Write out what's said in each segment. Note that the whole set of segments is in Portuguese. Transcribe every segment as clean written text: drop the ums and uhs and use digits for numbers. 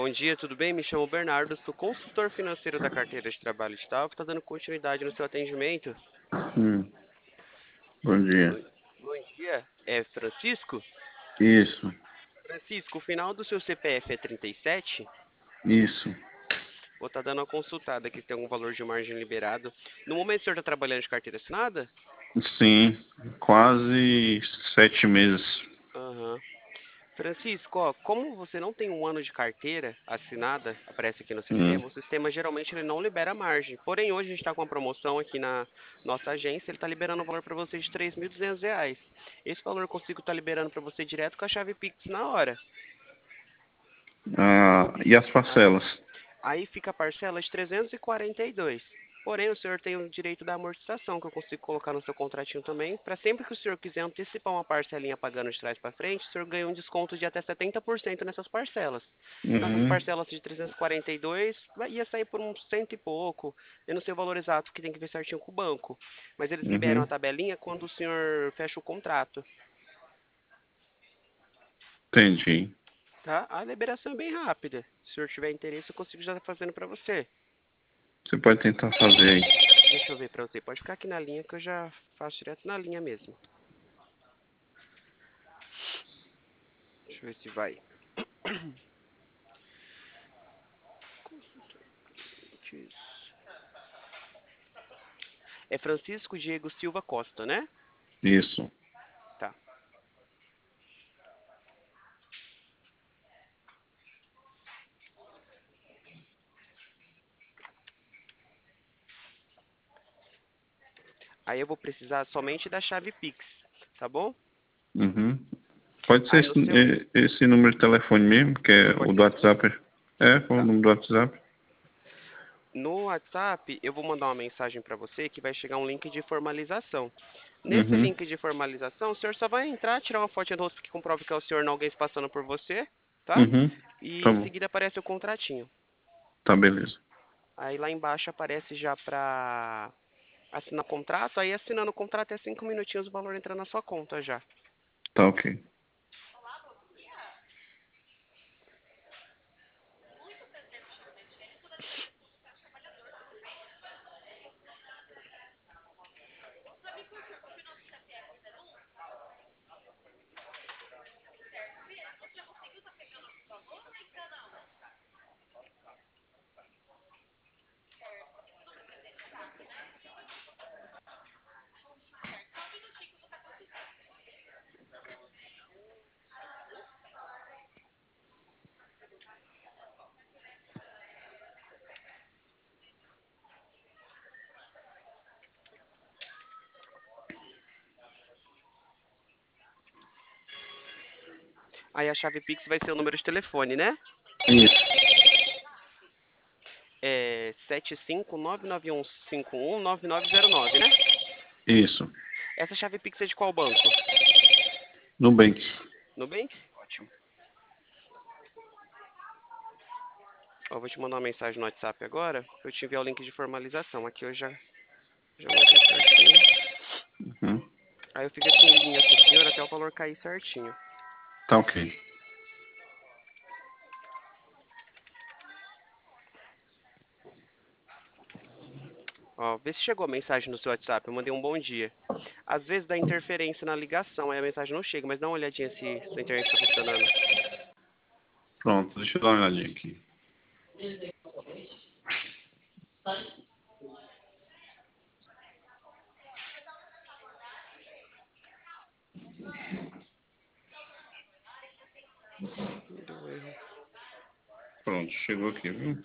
Bom dia, tudo bem? Me chamo Bernardo, sou consultor financeiro da carteira de trabalho digital, que está dando continuidade no seu atendimento. Hum, bom dia. Bom, bom dia, é Francisco? Isso, Francisco, o final do seu CPF é 37? isso. Vou estar dando uma consultada aqui se tem algum valor de margem liberado. No momento o senhor está trabalhando de carteira assinada? Sim, quase 7 meses. Aham. Francisco, ó, como você não tem um ano de carteira assinada, aparece aqui no Hum, sistema, o sistema geralmente ele não libera margem. Porém, hoje a gente está com uma promoção aqui na nossa agência, ele está liberando um valor para você de R$ 3.200. Esse valor eu consigo estar liberando para você direto com a chave Pix na hora, e as tá? parcelas? Aí fica a parcela de 342. Porém, o senhor tem o direito da amortização, que eu consigo colocar no seu contratinho também, para sempre que o senhor quiser antecipar uma parcelinha pagando de trás para frente, o senhor ganha um desconto de até 70% nessas parcelas. Então, essas Uhum, parcelas de 342 ia sair por uns cento e pouco. Eu não sei o valor exato, que tem que ver certinho com o banco. Mas eles liberam a uhum, tabelinha quando o senhor fecha o contrato, entendi. tá? A liberação é bem rápida. Se o senhor tiver interesse, eu consigo já estar fazendo para você. Você pode tentar fazer aí. Deixa eu ver para você. Pode ficar aqui na linha que eu já faço direto na linha mesmo. Deixa eu ver se vai. Consultor clientes. É Francisco Diego Silva Costa, né? Isso. Tá. Aí eu vou precisar somente da chave Pix, tá bom? Uhum. Pode ser Aí no seu. esse número de telefone mesmo, que é o Pode do ser? WhatsApp. É, qual o Tá. número do WhatsApp? No WhatsApp, eu vou mandar uma mensagem para você que vai chegar um link de formalização. Nesse Uhum, link de formalização, o senhor só vai entrar, tirar uma foto do rosto que comprova que é o senhor, não alguém se passando por você, tá? uhum. E Tá em bom. seguida aparece o contratinho. Tá, beleza. Aí lá embaixo aparece já para assinar o contrato. Aí assinando o contrato é 5 minutinhos o valor entra na sua conta já. Tá ok. Aí a chave Pix vai ser o número de telefone, né? Isso, É 75991519909, né? isso. Essa chave Pix é de qual banco? Nubank. Nubank? Ótimo. Ó, eu vou te mandar uma mensagem no WhatsApp agora, pra eu te enviar o link de formalização. Aqui eu já mandei certinho. Uhum. Aí eu fico aqui em linha com o senhor até o valor cair certinho. Tá ok. Ó, vê se chegou a mensagem no seu WhatsApp. Eu mandei um bom dia. Às vezes dá interferência na ligação, aí a mensagem não chega, mas dá uma olhadinha se sua internet está funcionando. Pronto, deixa eu dar uma olhadinha aqui. Deu erro. Pronto, chegou aqui, viu?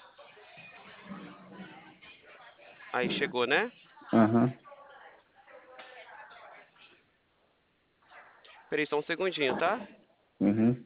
Aí chegou, né? Aham. Peraí só um segundinho, tá? Uhum.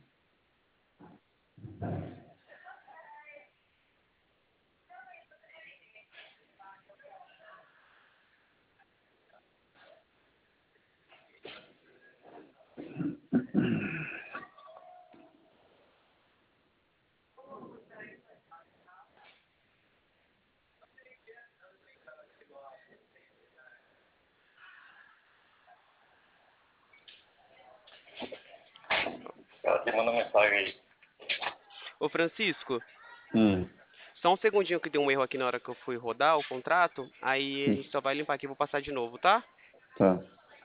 Ela te manda mensagem aí. Ô Francisco, Hum. só um segundinho que deu um erro aqui na hora que eu fui rodar o contrato, aí a gente só vai limpar aqui, vou passar de novo, tá? Tá.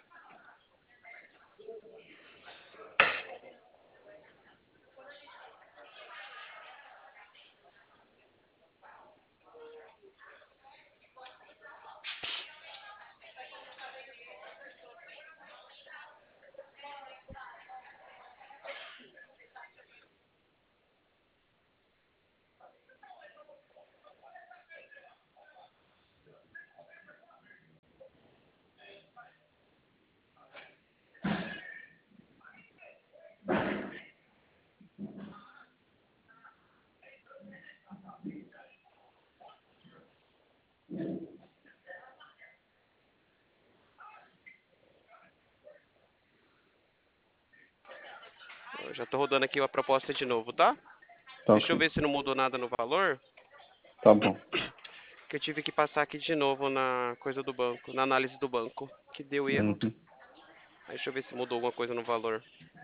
Eu já tô rodando aqui a proposta de novo, tá? Tá Deixa eu ok. ver se não mudou nada no valor, Tá bom. que eu tive que passar aqui de novo na coisa do banco, na análise do banco, que deu erro. Uhum. Aí deixa eu ver se mudou alguma coisa no valor.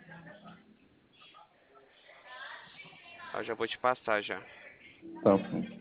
Eu já vou te passar já. Tá ok.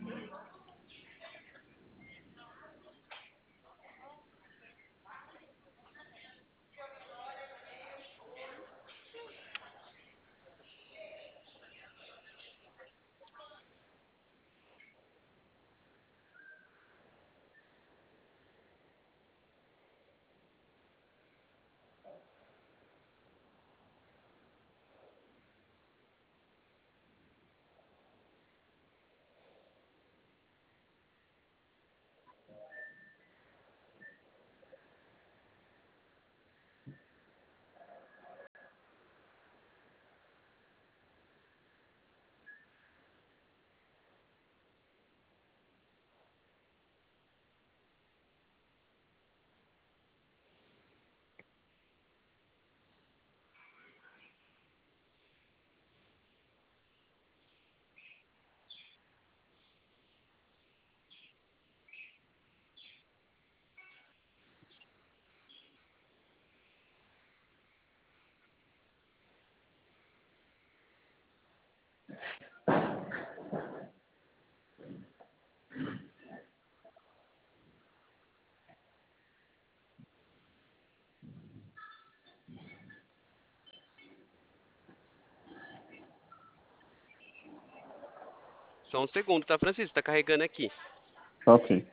Só um segundo, tá, Francisco? Tá carregando aqui. Tá ok.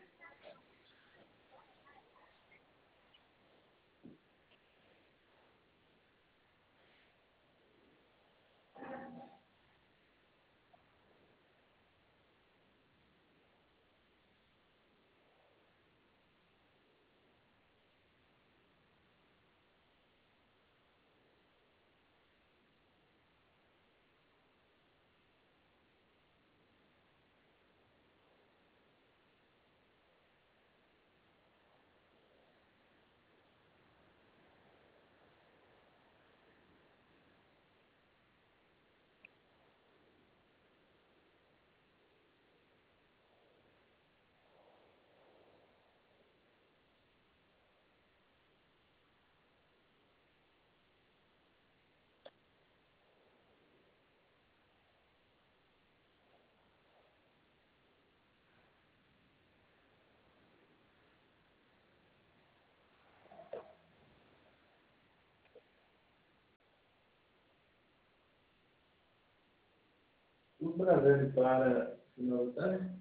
O Brasil para final da tarde?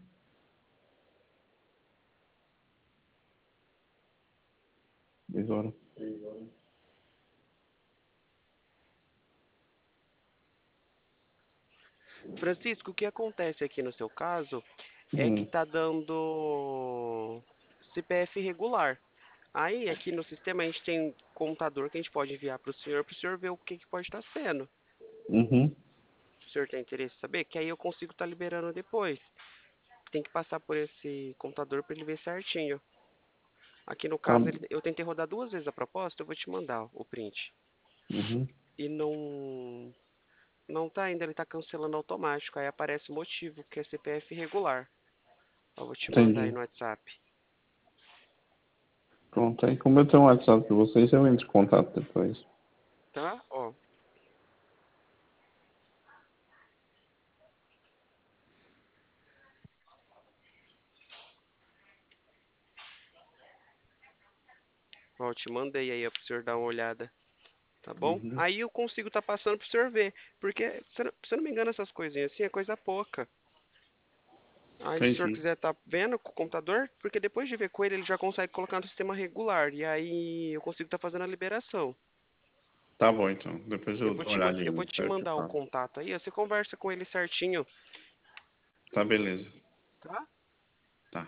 10 horas. 3 horas. Francisco, o que acontece aqui no seu caso é que Hum. tá dando CPF irregular. Aí, aqui no sistema, a gente tem contador que a gente pode enviar para o senhor ver o que, que pode estar sendo. Uhum. O senhor tem interesse em saber? Que aí eu consigo estar liberando depois. Tem que passar por esse contador para ele ver certinho. Aqui no Tá. caso, eu tentei rodar duas vezes a proposta, eu vou te mandar o print. Uhum. E não tá ainda, ele tá cancelando automático. Aí aparece o motivo, que é CPF irregular. Eu vou te mandar aí Entendi. no WhatsApp. Pronto. Aí como eu tenho um WhatsApp de vocês, eu entro em contato depois. Tá? Ó, Ó, eu te mandei aí, ó, pro senhor dar uma olhada. Tá bom? Uhum. Aí eu consigo tá passando pro senhor ver. Porque, se eu não me engano, essas coisinhas assim é coisa pouca. Aí, se o senhor Entendi. quiser tá vendo com o computador, porque depois de ver com ele já consegue colocar no sistema regular. E aí eu consigo tá fazendo a liberação. Tá bom, então. Depois Eu eu vou dou uma te, olhadinha eu vou no te site e mandar o falo. contato aí, ó, você conversa com ele certinho, Tá, beleza. tá? Tá.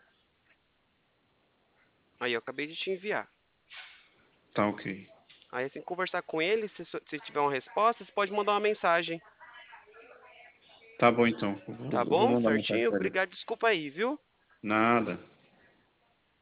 Aí eu acabei de te enviar. Tá ok. Aí assim, conversar com ele, se tiver uma resposta, você pode mandar uma mensagem, Tá bom, então. tá Eu vou bom? mandar mensagem Certinho? pra ele. Obrigado, desculpa aí, viu? Nada.